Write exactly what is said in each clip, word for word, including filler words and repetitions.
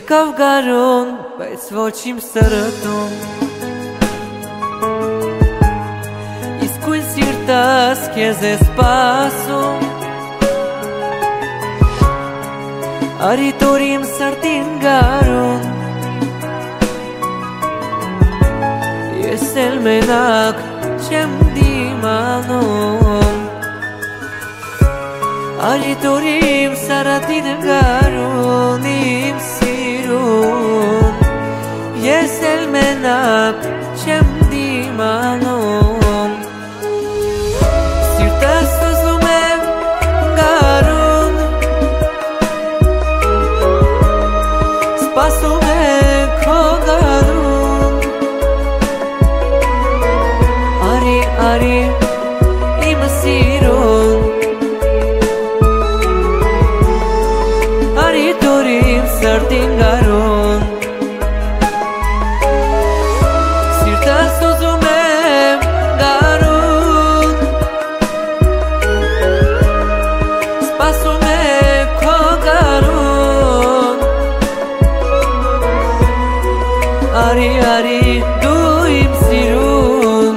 Կավգարուն, բայց ոչ իմ սրտում Իսկույն սիրտս քեզ է սպասում Արի տոր իմ սրտին գարուն Ես էլ մենակ չեմ դիմանում Արի տոր իմ սրտին գարուն Իմ սիրուն Ես էլ մենակ չեմ դիմանում Սիրտս ուզում եմ գարուն Սպասում է քո գարուն Արի, արի իմ սիրուն Արի տոր իմ սրտին գարուն Սիրտս ուզում եմ գարուն Սպասում է քո գարուն Արի, արի դու իմ սիրուն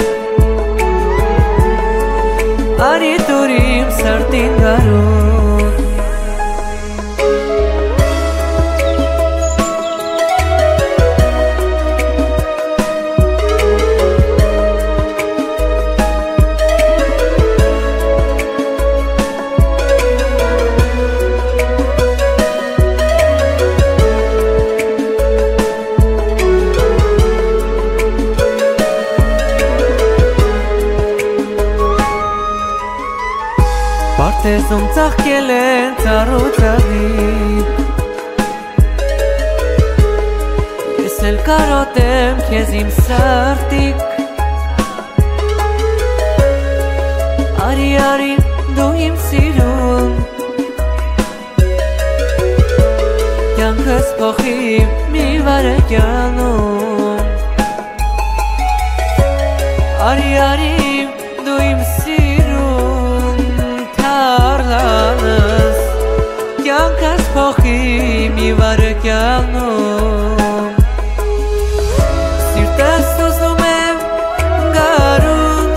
Արի տոր իմ սրտին գարուն Պարտեզում ծաղկել են ծառուծաղիկ Ես էլ կարոտեմ քեզ իմ սրտիկ Արի, արի դու իմ սիրուն Կյանքս փոխի մի վարակյանում Արի, արի դու իմ սիրուն Թարլանս Կյանքս փոխի մի վարակյանում Սիրտս ուզում եմ գարուն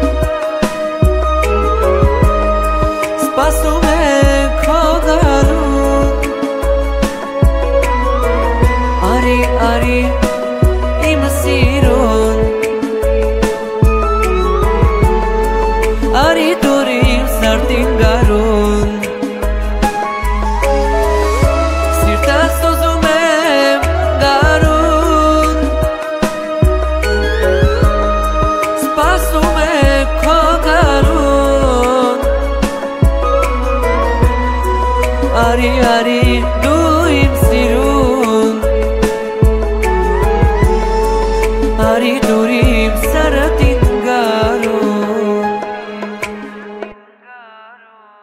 Սպասում է քո գարուն Արի, արի իմ սիրուն Արի տոր իմ սրտին գարուն Սիրտս ուզում եմ գարուն Սպասում է քո գարուն Արի, արի դու